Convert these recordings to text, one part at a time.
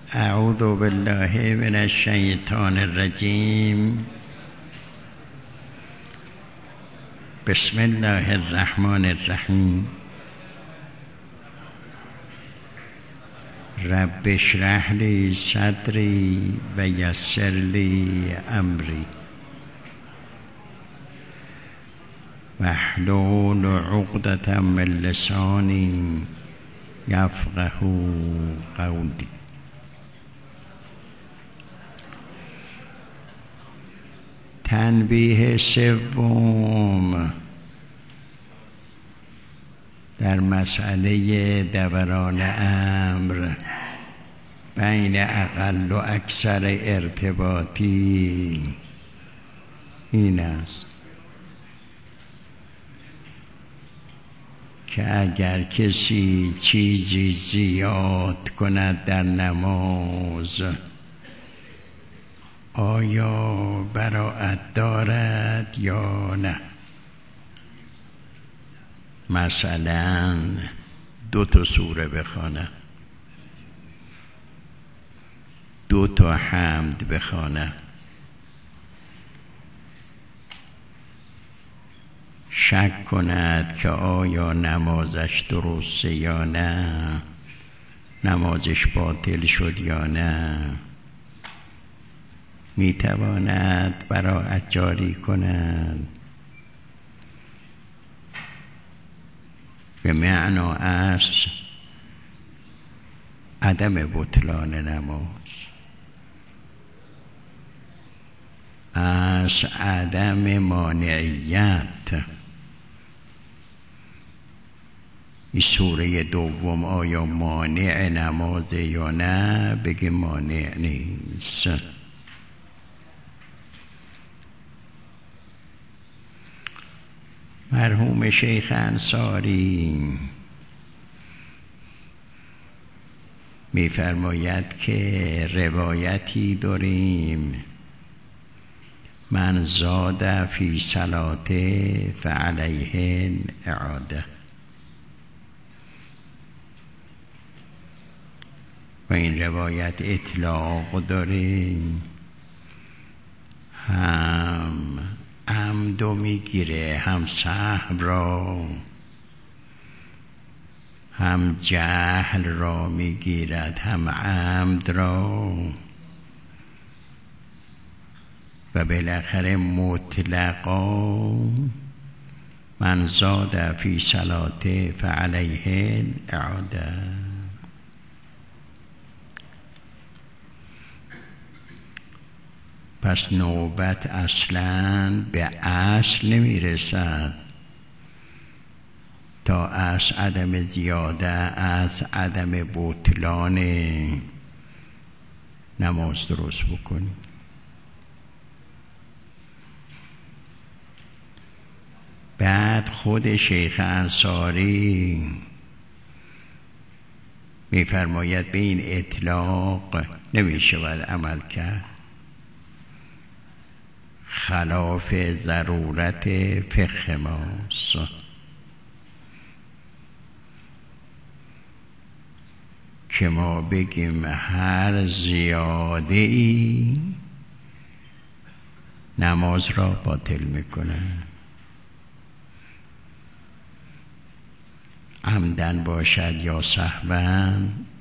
اعوذ بالله من الشیطان الرجیم. بسم الله الرحمن الرحیم. رب اشرح لی صدری و یسر لی امری واحلل عقدة من لسانی یفقهوا قولی. تنبیه سوم در مسئله دوران امر بین اقل و اکثر ارتباطی این است که اگر کسی چیزی زیاد کند در نماز آیا براءت دارد یا نه؟ مثلا 2 سوره بخواند، 2 حمد بخواند، شک کند که آیا نمازش درسته یا نه، نمازش باطل شد یا نه، میتواند براءت جاری کند. به معنا است عدم بطلان نماز، از عدم مانعیت. این سوره دوم آیا مانع نماز یا نه؟ بگه مانع نیست. مرحوم شیخ انصاری می‌فرماید که روایتی داریم من زاد فی صلاته فعلیه اعاده، و این روایت اطلاق داریم، هم عمدو میگیره، هم سهو را، هم جهل را میگیرد، هم عمد را، و بالاخره مطلقا من زاد فی صلاته فعلیه اعاده. پس نوبت اصلاً به اصل نمیرسد تا از عدم زیاده، از عدم بطلان نماز درست بکنیم. بعد خود شیخ انصاری میفرماید به این اطلاق نمیشود عمل کرد، خلاف ضرورت فقه ماست. که ما بگیم هر زیاده ای نماز را باطل میکنه، عمدن باشد یا سهوا،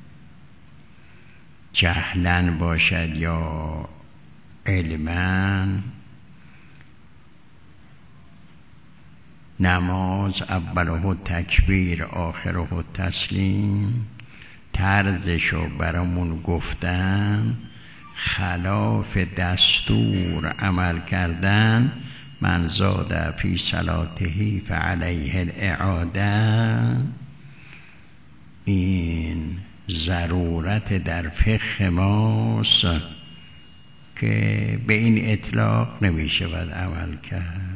جهلن باشد یا علما. نماز اوله تکبیر آخره تسلیم، طرزشو برامون گفتن، خلاف دستور عمل کردن. من زاد فی صلاته فعلیه الاعاده، این ضرورت در فقه ماست که به این اطلاق نمیشود عمل کرد.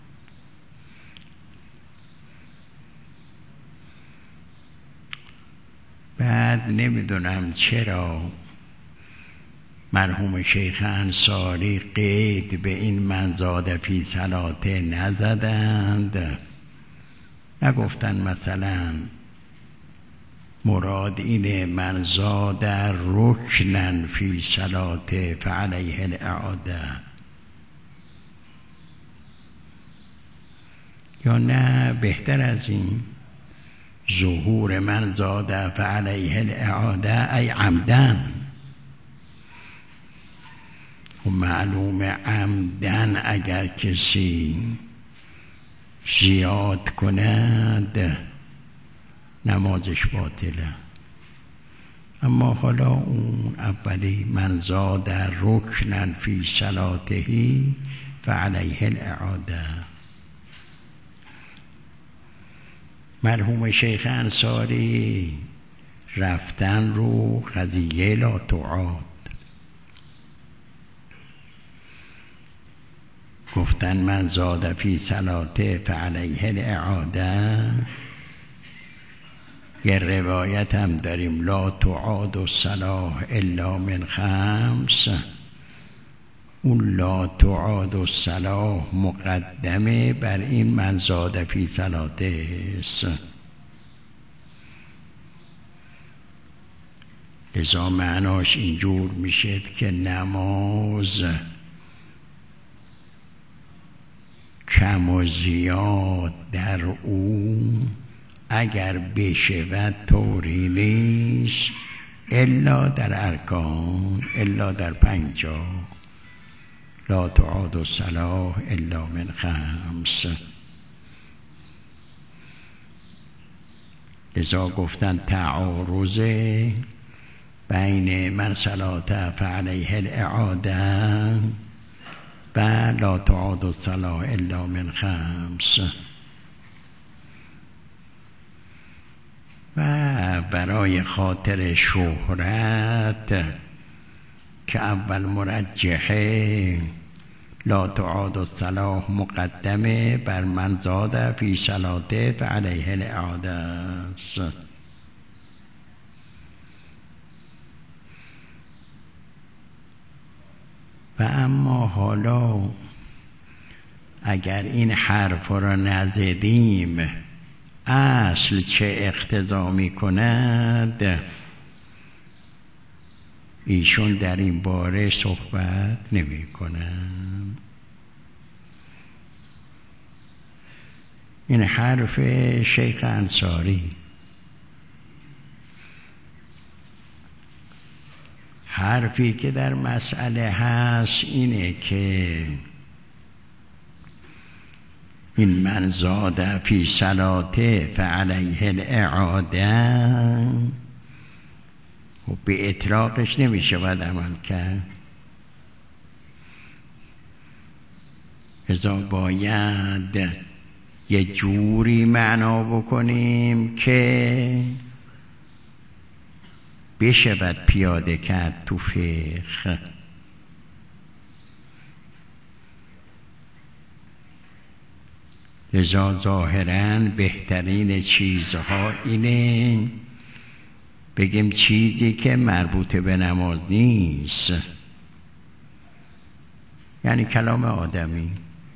بعد نمیدونم چرا مرحوم شیخ انصاری قید به این من زاد فی صلاته نزدند، نگفتن مثلا مراد اینه من زاد رکنن فی صلاته فعلیه الاعاده، یا نه بهتر از این ظهور من زاد فعلیه الاعاده ای عمدن. و معلوم عمدن اگر کسی زیاد کند نمازش باطله. اما حالا اون اولی من زاد رکنن فی صلاتهی فعلیه الاعاده. مرحوم شیخ انصاری رفتن رو قضیه لا تعاد، گفتن من زاد فی صلاته فعلیه الاعاده. یه روایت هم داریم لا تعاد الصلاة الا من خمس. اون لا تعاد الصلاة مقدمه بر این من زاد فی صلاته است. لذا معناش اینجور میشه که نماز کم و زیاد در او اگر بشود طوری نیست الا در ارکان، الا در 50. لا تعاد الصلاة الا من خمس. لذا گفتن تعارض بین من صلاة فعلیه الاعاده و لا تعاد الصلاة الا من خمس. و برای خاطر شهرت که اول مرجحه لا تعاد الصلاة مقدمه بر من زاد فی صلاته فعلیه الاعاده است. و اما حالا اگر این حرف را نزدیم اصل چه اقتضا می کند، ایشون در این باره صحبت نمی کنند. این حرف شیخ انصاری، حرفی که در مسئله هست اینه که این من زاد فی صلاته فعلیه الاعاده و به اطلاقش نمیشه باید عمل کرد. ازا باید یه جوری معنا بکنیم که بشه باید پیاده کرد تو فقه. لذا ظاهراً بهترین چیزها اینه بگیم چیزی که مربوط به نماز نیست، یعنی کلام آدمی.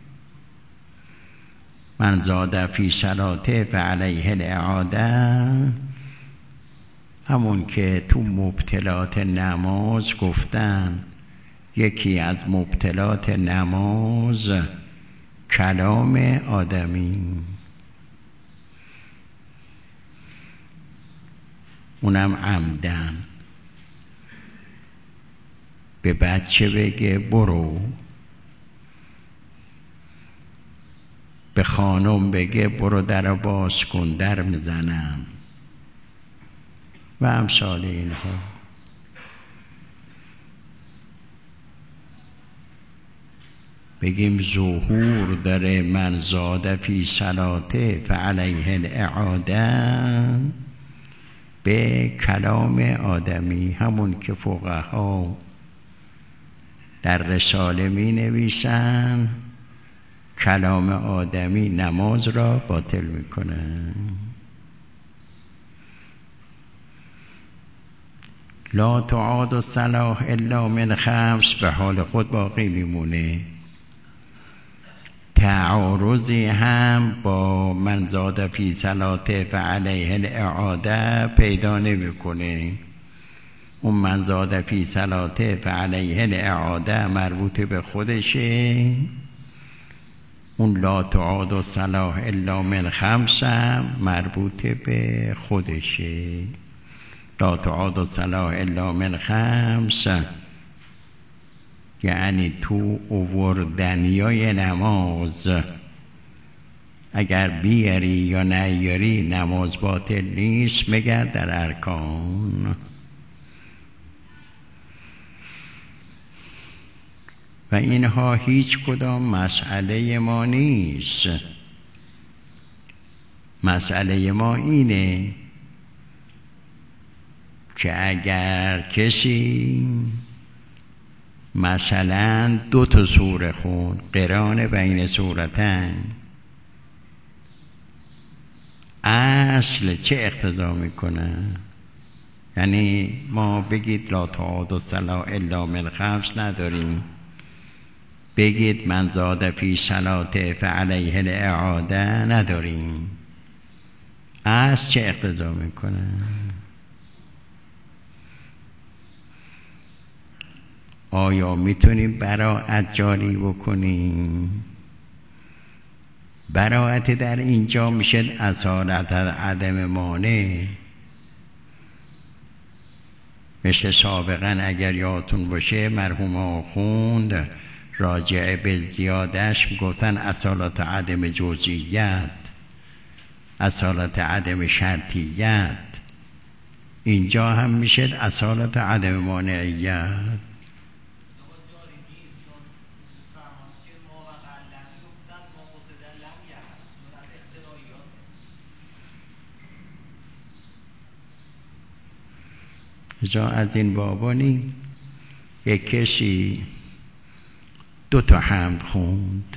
من زاد فی صلاته فعلیه الاعاده، همون که تو مبطلات نماز گفتن یکی از مبطلات نماز کلام آدمی، اونم عمدن. به بچه بگه برو، به خانم بگه برو در باز کن در میزنم و امثال اینها. بگیم ظهور داره من زاد فی صلاته فعلیه الاعاده به کلام آدمی، همون که فقها در رساله می نویسن کلام آدمی نماز را باطل می کنه. لا تعاد الصلاة الا من خمس به حال خود باقی میمونه. تعارضی هم با من زاد فی صلاته فعلیه الاعاده پیدا نمیکنه. اون من زاد فی صلاته فعلیه الاعاده مربوط به خودشه، اون لا تعاد الصلاة الا من خمس مربوط به خودشه. لا تعاد الصلاة الا من خمس یعنی تو اووردنیای نماز اگر بیاری یا نیاری نماز باطل نیست مگر در ارکان. و اینها هیچ کدام مسئله ما نیست. مسئله ما اینه که اگر کسی مثلا 2 سوره خون قران بین سورتین، اصل چه اقتضا میکنه؟ یعنی ما بگید لا تعاد الصلاة الا من خمس نداریم، بگید من زاد فی صلاته فعلیه الاعاده نداریم، اصل چه اقتضا میکنه؟ آیا میتونیم براءت جاری بکنیم؟ براءت در اینجا میشه اصالت عدم مانع. مثل سابقا اگر یادتون باشه مرحوم آخوند راجع به زیادش میگفتن اصالت عدم جزئیت، اصالت عدم شرطیت. اینجا هم میشه اصالت عدم مانعیت. جا از این بابانی یک کسی 2 حمد خوند،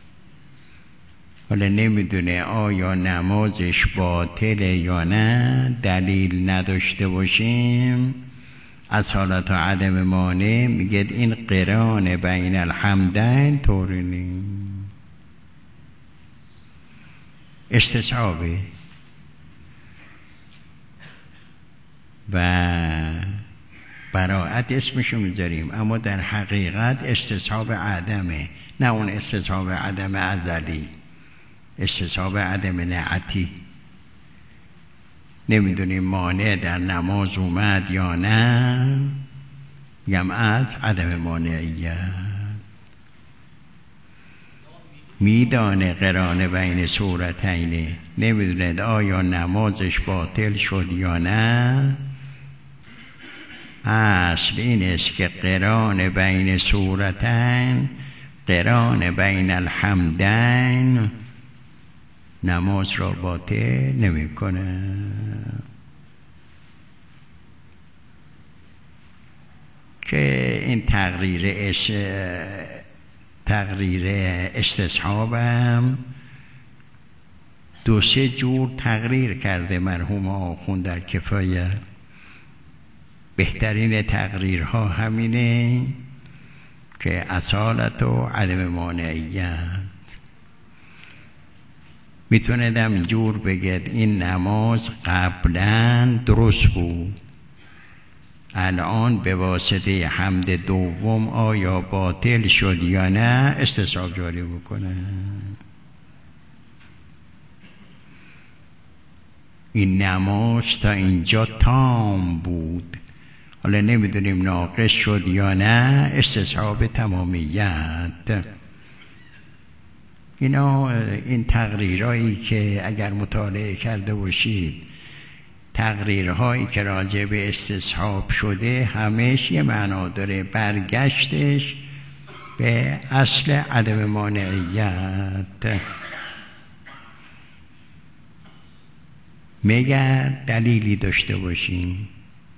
حالا نمیدونه آیا نمازش باطله یا نه، دلیل نداشته باشیم اصالت عدم مانع میگه این قران بین الحمدین طوری نیست، استصحابه و براءت اسمشو میذاریم، اما در حقیقت استصحاب عدمه، نه اون استصحاب عدم ازلی، استصحاب عدم نعتی. نمیدونیم مانع در نماز اومد یا نه، میگم از عدم مانعیت. میدانه قرانه بین سورتین، نمیدونه آیا نمازش باطل شد یا نه. اصل این است که قران بین سورتین، قران بین الحمدین نماز را باطل نمی کنه. که این تقریر استصحابم 2-3 جور تقریر کرده مرحوم آخوند در کفایه. بهترین تقریرها همینه که اصالت و عدم مانعیت. میتونه دم جور بگید این نماز قبلا درست بود، الان به واسطه حمد دوم آیا باطل شد یا نه استصحاب جاری بکنه. این نماز تا اینجا تام بود، حالا نمیدونیم ناقص شد یا نه استصحاب تمامیت. این تقریرهایی که اگر مطالعه کرده باشید، تقریرهایی که راجع به استصحاب شده همش یه معنا داره، برگشتش به اصل عدم مانعیت. مگر دلیلی داشته باشیم،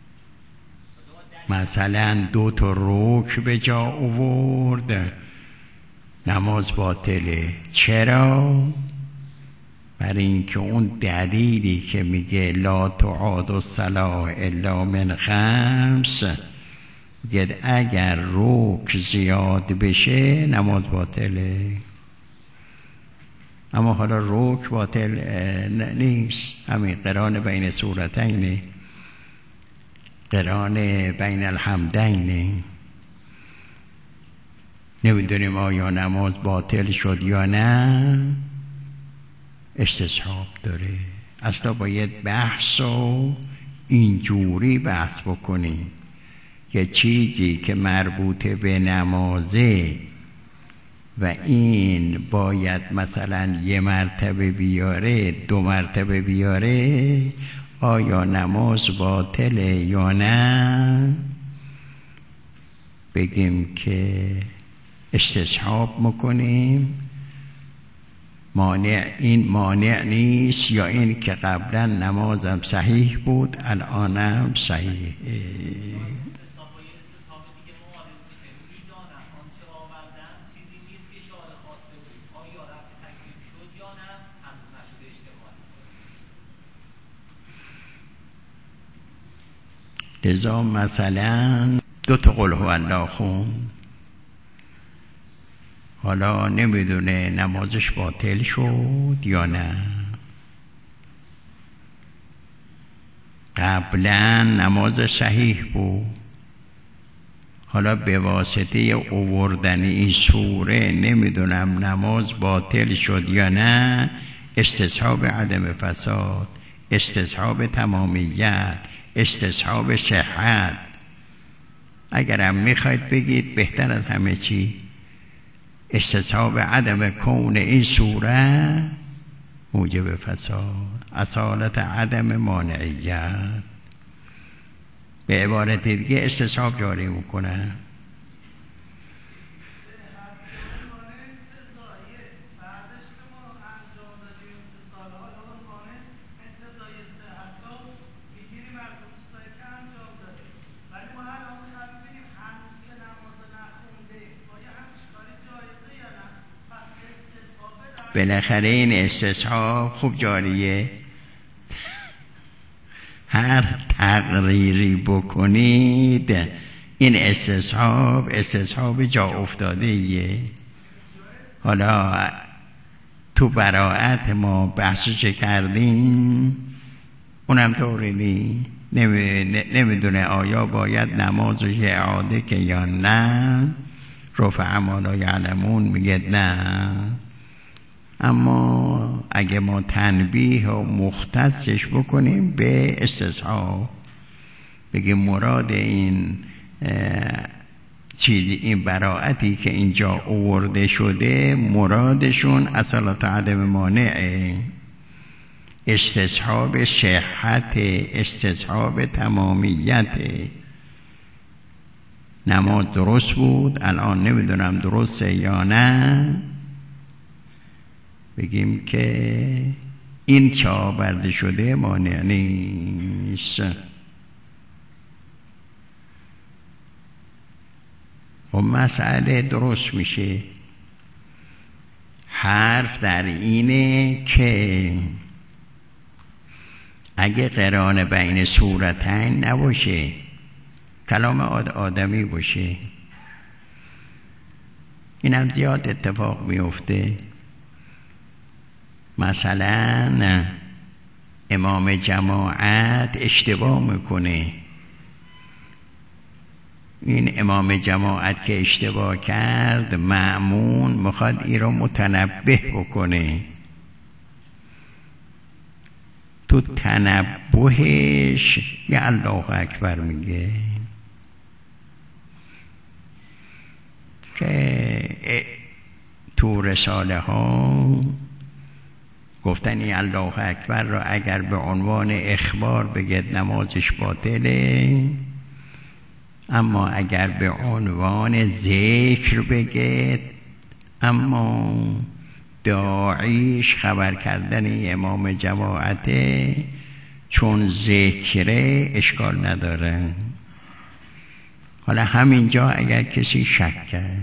مثلا 2 رکن به جا آورد نماز باطله. چرا؟ برای اینکه اون دلیلی که میگه لا تعاد الصلاة الا من خمس، میگه اگر رکن زیاد بشه نماز باطله. اما حالا رکن باطل نیست، همین قران بین سورتین، قران بین الحمدین. نمیدونیم آیا نماز باطل شد یا نه، استصحاب داره. اصلا باید بحث و اینجوری بحث بکنیم. یه چیزی که مربوط به نمازه و این باید مثلا 1 مرتبه بیاره، 2 مرتبه بیاره، آیا نماز باطله یا نه؟ بگیم که استصحاب میکنیم، این مانع نیست، یا این که قبلا نمازم صحیح بود الانم صحیحه. لذا مثلا 2 قل هو الله خون، حالا نمیدونه نمازش باطل شد یا نه. قبلا نماز صحیح بود، حالا به واسطه اووردن این سوره نمیدونم نماز باطل شد یا نه. استصحاب عدم فساد، استصحاب تمامیت، استصحاب صحت. اگرم میخواید بگید بهتر از همه چی استصحاب عدم کون این سوره موجب فساد، اصالت عدم مانعیت. به عبارت دیگه استصحاب جاری میکنه. بالاخره این استصحاب خوب جاریه. هر تقریری بکنید این استصحاب جا افتاده ایه. حالا تو براءت ما بحثش کردیم، اونم طوری نی، نمیدونه آیا باید نمازش اعاده که یا نه. رفع ما لا یعلمون میگه نه. اما اگه ما تنبیه و مختصش بکنیم به استصحاب، بگیم مراد این چیزی، این براءتی که اینجا آورده شده، مرادشون اصالت عدم مانعه، استصحاب صحت، استصحاب تمامیت. نماز درست بود، الان نمیدونم درسته یا نه، بگیم که این که آورده شده مانع نیست. و مسئله درست میشه. حرف در اینه که اگه قران بین سورتین نباشه، کلام آدمی باشه، این هم زیاد اتفاق میفته. مثلا امام جماعت اشتباه میکنه، این امام جماعت که اشتباه کرد، مأمون میخواد این رو متنبه بکنه. تو تنبهش یا الله اکبر میگه که تو رساله ها گفتن این الله اکبر را اگر به عنوان اخبار بگید نمازش باطله، اما اگر به عنوان ذکر بگید، اما داعیش خبر کردن امام جماعته چون ذکره اشکال نداره. حالا همینجا اگر کسی شک کرد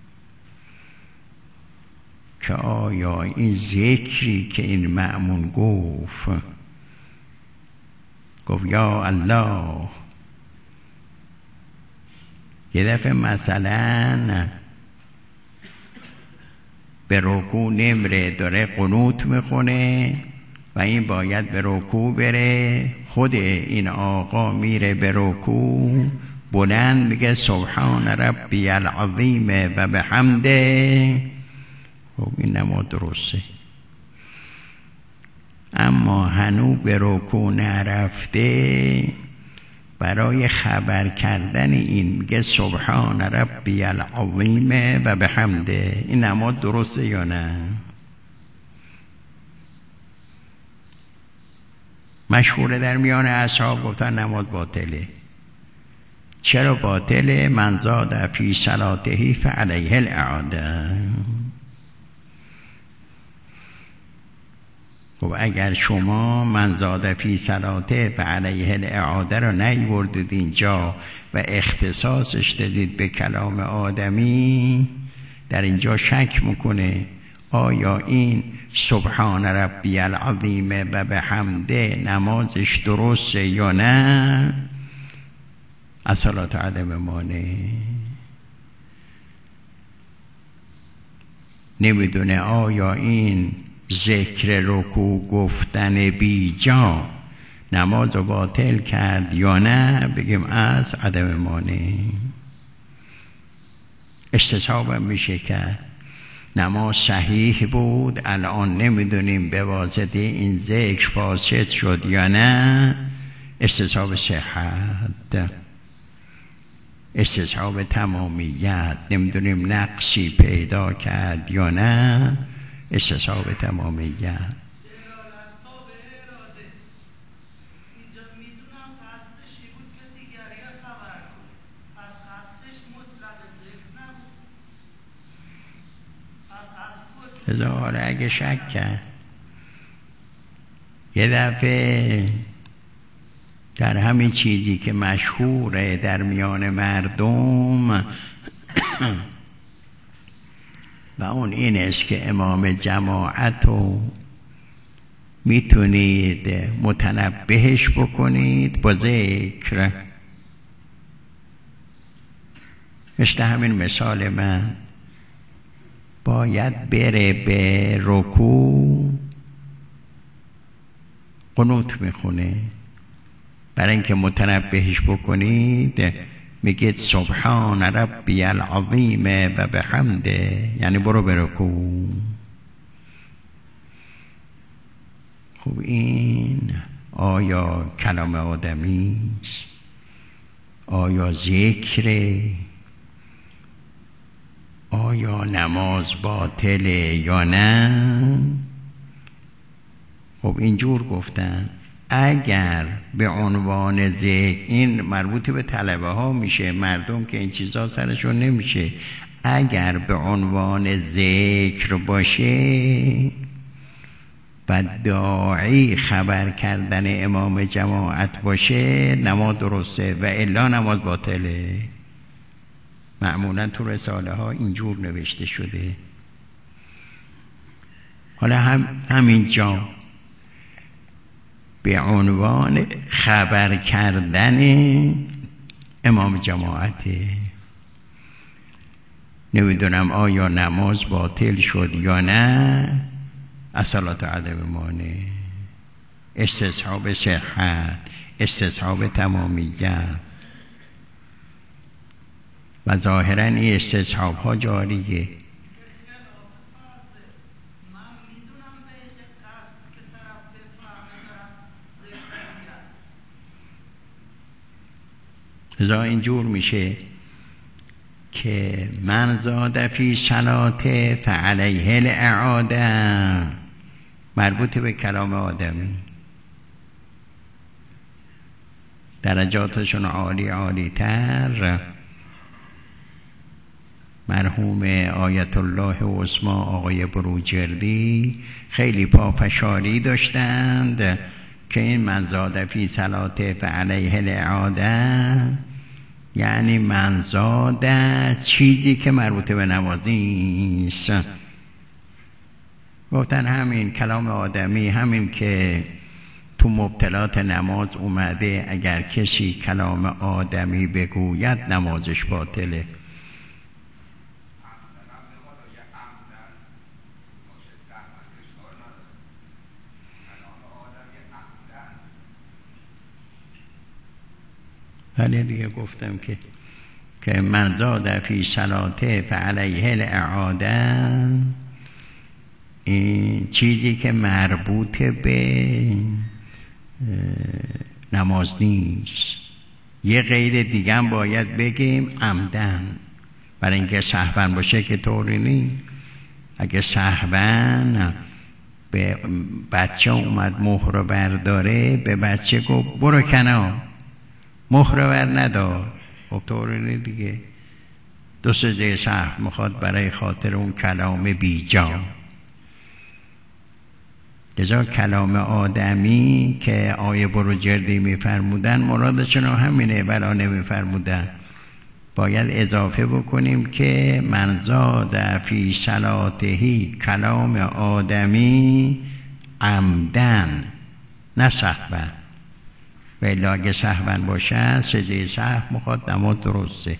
که آیا این ذکری که این مأمون گفت یا الله، یه دفعه مثلا به رکوع نمیره، داره قنوت میخونه و این باید به رکوع بره. خود این آقا میره به رکوع، بلند میگه سبحان ربی العظیم و بحمده. خب این نماز درسته، اما هنوز به رکوع نرفته. برای خبر کردن این میگه سبحان ربی العظیم و بحمده. این نماز درسته یا نه؟ مشهوره در میان اصحاب گفتن نماز باطله. چرا باطله؟ من زاد فی صلاته فعلیه الاعاده. خب اگر شما من زاد فی صلاته فعلیه الاعاده رو نیوردید اینجا و اختصاصش دادید به کلام آدمی، در اینجا شک میکنه آیا این سبحان ربی العظیم و بحمده نمازش درسته یا نه؟ الصلاة عدم مانع. نمیدونه آیا این ذکر رکوع گفتن بیجا نماز رو باطل کرد یا نه؟ بگیم از عدم مانع. استصحابم میشه کرد نماز صحیح بود، الان نمیدونیم به واسطه این ذکر فاسد شد یا نه. استصحاب صحت، استصحاب تمامیت، نمیدونیم نقصی پیدا کرد یا نه. استصحاب تمامیت. هزار اگه شک کرد یه دفعه در همین چیزی که مشهوره در میان مردم و اون این است که امام جماعت رو میتونید متنبهش بکنید با ذکر. مثل همین مثال من باید بره به رکوع قنوت میخونه، برای اینکه متنبهش بکنید میگید سبحان ربی العظیم و بحمده، یعنی برو به رکوع. خب این آیا کلام آدمی است؟ آیا ذکره؟ آیا نماز باطله یا نه؟ خب اینجور گفتن اگر به عنوان ذکر، این مربوط به طلبه ها میشه، مردم که این چیزا سرشون نمیشه، اگر به عنوان ذکر باشه و داعی خبر کردن امام جماعت باشه نماز درسته و الا نماز باطله. معمولا تو رساله ها اینجور نوشته شده. حالا همینجا به عنوان خبر کردن امام جماعته. نمیدونم آیا نماز باطل شد یا نه. الصلاة عدم مانع، استصحاب صحت، استصحاب تمامیت و ظاهرا این استصحاب ها جاریه. لذا اینجور میشه که من زاد فی صلاته فعلیه الاعاده، مربوط به کلام آدمی. درجاتشون عالی تر. مرحوم آیت الله عظمی آقای بروجردی خیلی پافشاری داشتند که این من زاد فی صلاته فعلیه الاعاده یعنی من زاد چیزی که مربوط به نماز نیست. گفتن همین کلام آدمی، همین که تو مبطلات نماز اومده، اگر کسی کلام آدمی بگوید نمازش باطله. ولی دیگه گفتم که من زاد فی صلاته فعلیه الاعاده، این چیزی که مربوط به نماز نیست. یه قید دیگه هم باید بگیم عمدن، برای اینکه سهوا باشه که طوری نیست. اگه سهوا به بچه اومد مهر رو برداره، به بچه گفت برو کنار، مهر رو بر ندار، خب طوری نیست دیگه. دو سجده سهو میخواد برای خاطر اون کلام بیجا. لذا کلام آدمی که آیه برو جردی میفرمودن مرادشون همینه، ولا نمیفرمودن. باید اضافه بکنیم که من زاد فی صلاتهی، کلام آدمی عمدن نه سهوا. و الا اگه سهوا باشه سجده سهو میخواد نماز درسته.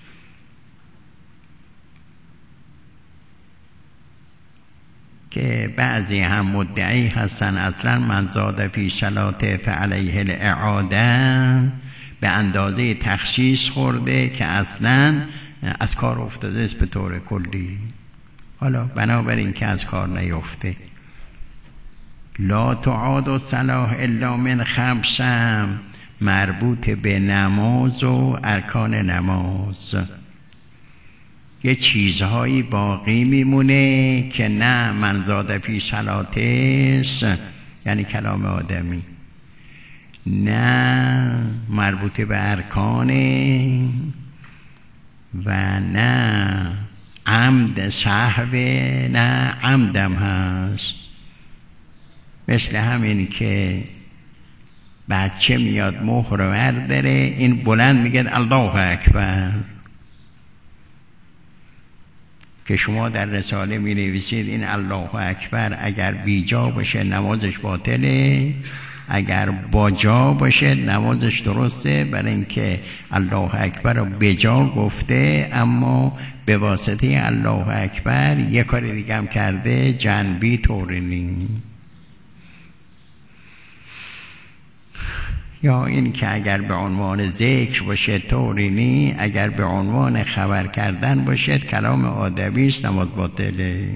که بعضی هم مدعی هستن اصلا من زاد فی صلاته فعلیه الاعاده به اندازه تخصیص خورده که اصلا از کار افتاده است به طور کلی. حالا بنابراین که از کار نیفته، لا تعاد الصلاة الا من خمس مربوط به نماز و ارکان نماز. یه چیزهایی باقی میمونه که نه من زاد فی صلاته است، یعنی کلام آدمی، نه مربوط به ارکانه و نه عمد سهو، نه عمدم هست. مثل همین که بچه میاد مهر رو برداره، این بلند میگه الله اکبر، که شما در رساله می نویسید این الله اکبر اگر بیجا باشه نمازش باطله، اگر با جا باشه نمازش درسته، برای اینکه الله اکبر رو بجا گفته اما به واسطه الله اکبر یه کار دیگه هم کرده، جنبی طوری نیست. یا این که اگر به عنوان ذکر باشه طوری نی، اگر به عنوان خبر کردن باشه کلام آدمی است، نماز باطله.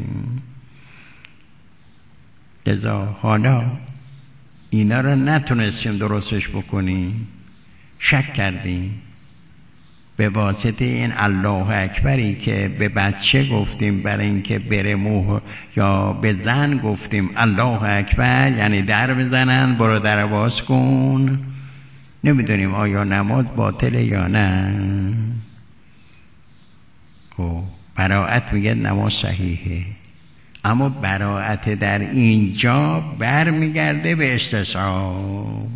لذا حالا اینا رو نتونستیم درستش بکنیم، شک کردیم به واسطه این الله اکبری که به بچه گفتیم برای اینکه بره موه، یا به زن گفتیم الله اکبر یعنی در بزنن برو در باز کن. نمیدونیم آیا نماز باطله یا نه. خب براءت میگه نماز صحیحه، اما براءت در اینجا برمیگرده به استصحاب،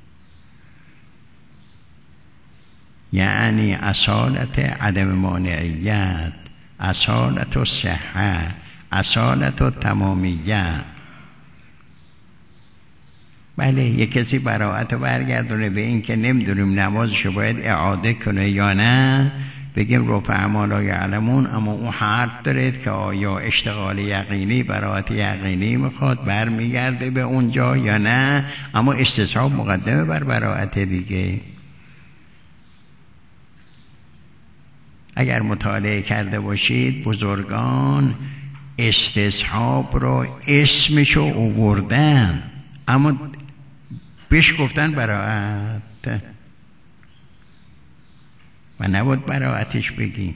یعنی اصالت عدم مانعیت، اصالت و صحه، اصالت و تمامیت. بله یک کسی براءت رو برگردونه به این که نمیدونیم نمازشو باید اعاده کنه یا نه، بگیم رفع ما لا یعلمون، اما اون حرف داره که آیا اشتغال یقینی براءت یقینی میخواد برمیگرده به اونجا یا نه، اما استصحاب مقدمه بر براءت دیگه. اگر مطالعه کرده باشید بزرگان استصحاب رو اسمشو آوردن اما بهش گفتن براءت، و نباید براءتش بگیم.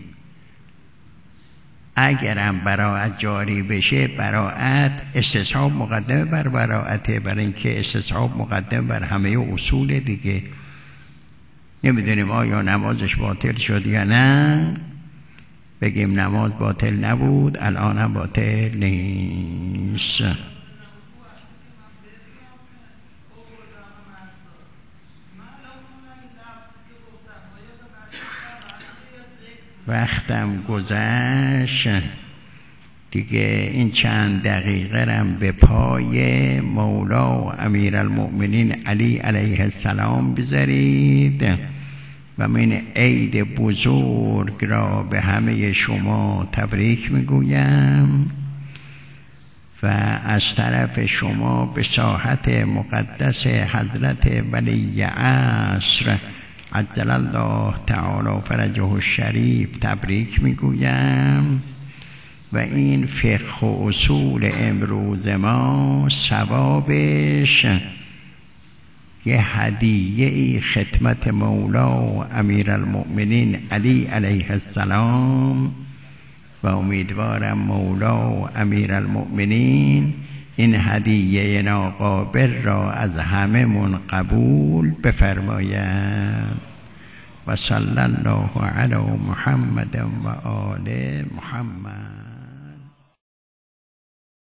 اگرم براءت جاری بشه، براءت استصحاب مقدمه بر براءته، برای اینکه استصحاب مقدمه بر همه اصول دیگه. نمیدونیم آیا نمازش باطل شد یا نه، بگیم نماز باطل نبود، الان هم باطل نیست. وقتم گذشت دیگه، این چند دقیقه رم به پای مولا و امیرالمؤمنین علی علیه السلام بذارید و من عید بزرگ را به همه شما تبریک میگویم و از طرف شما به ساحت مقدس حضرت ولی عصر عجل الله تعالی فرجه الشریف تبریک میگویم. و این فقه و اصول امروز ما ثوابش یه هدیه خدمت مولا و امیرالمؤمنین علی علیه السلام و امیدوارم مولا و امیرالمؤمنین این هدیه ناقابل را از همه من قبول بفرماید. و صلی الله علی محمد و آل محمد.